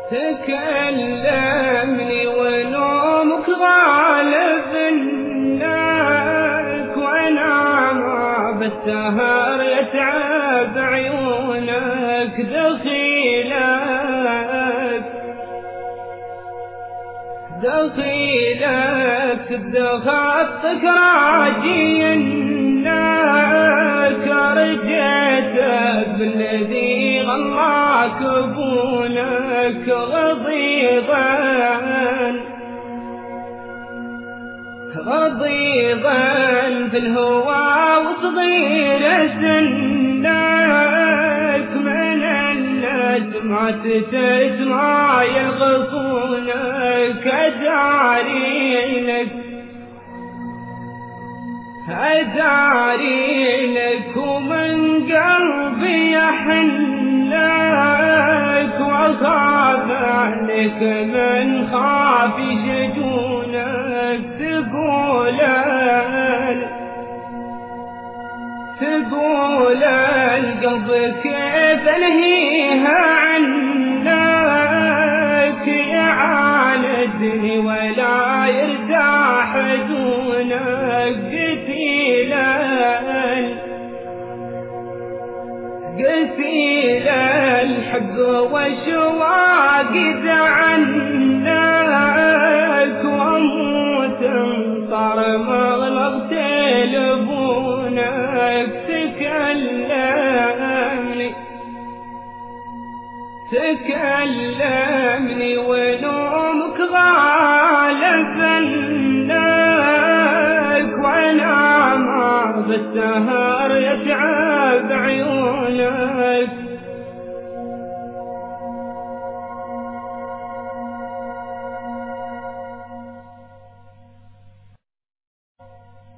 تكلمني ونومك غالب انك، وانا ما بالسهر يتعب عيونك. دخيلك بخطك راجي انك، رجيتك بالذي غلاك ابونك. غضيضا في الهوى وصغير سنك، من الناس ما تسمع يلغصونك. أداري لك ومن قلبي يحنك، وأخاف عليك من خاف يشجونك. تقول القلب كيف انهيها عنك، يعاندني ولا يرتاح دونك. قتيل الحب والشواق عنك، واموت انطر مغلق تلبونك. تكلمني ونومك غالب انك، وانا ما بالسهر يتعب عيونك.